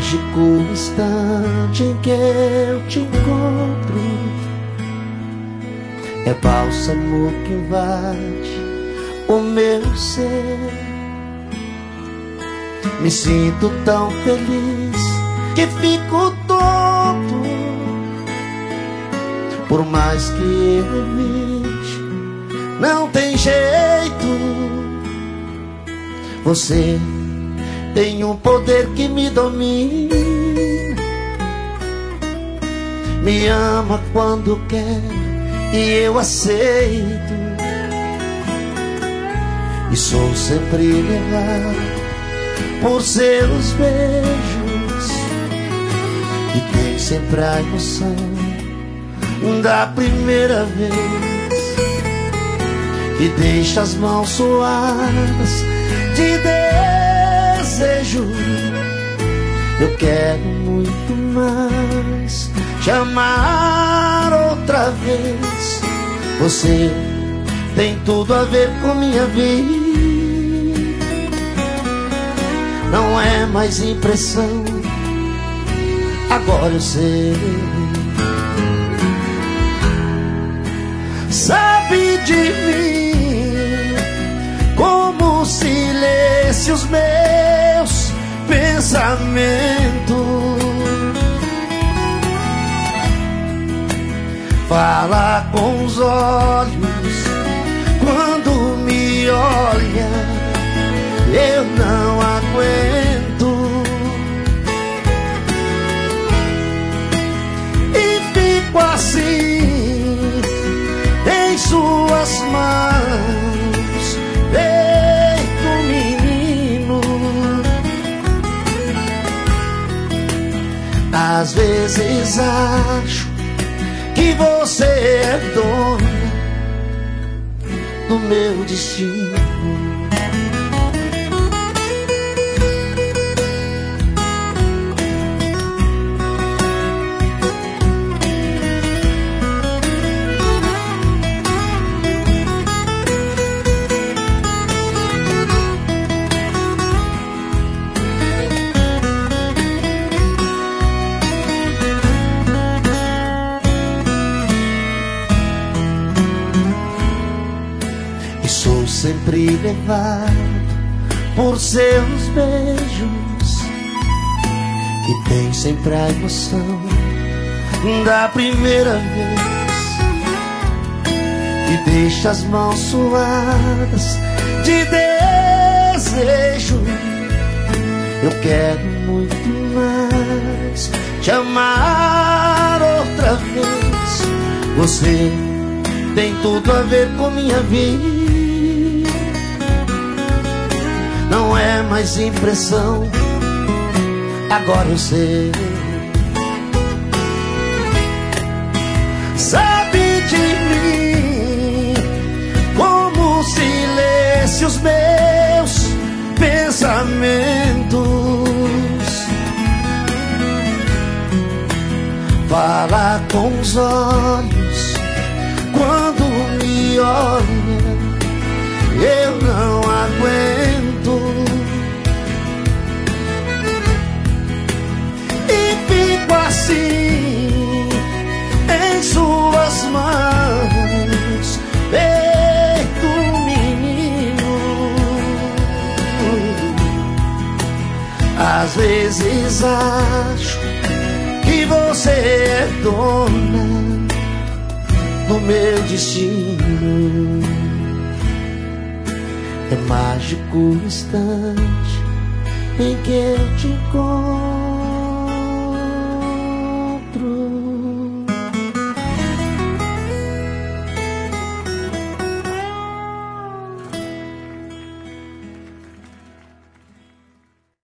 mágico instante em que eu te encontro. É bálsamo que invade o meu ser. Me sinto tão feliz que fico tonto. Por mais que eu evite, não tem jeito. Você tem um poder que me domina. Me ama quando quer e eu aceito. E sou sempre levado por seus beijos. E tem sempre a emoção da primeira vez. E deixa as mãos suadas de desejo. Eu quero muito mais te amar outra vez. Você tem tudo a ver com minha vida. Não é mais impressão, agora eu sei. Sabe de mim como se lesse os meus pensamentos. Fala com os olhos quando me olha. Eu não aguento e fico assim em suas mãos, feito menino. Às vezes acho que você é dona do meu destino. Sempre levado por seus beijos. E tem sempre a emoção da primeira vez. E deixa as mãos suadas de desejo. Eu quero muito mais te amar outra vez. Você tem tudo a ver com minha vida. Não é mais impressão, agora eu sei. Sabe de mim como se lesse os meus pensamentos. Fala com os olhos quando me olha. Eu não aguento e fico assim em suas mãos, feito menino. Às vezes acho que você é dona do meu destino. É mágico o instante em que eu te encontro.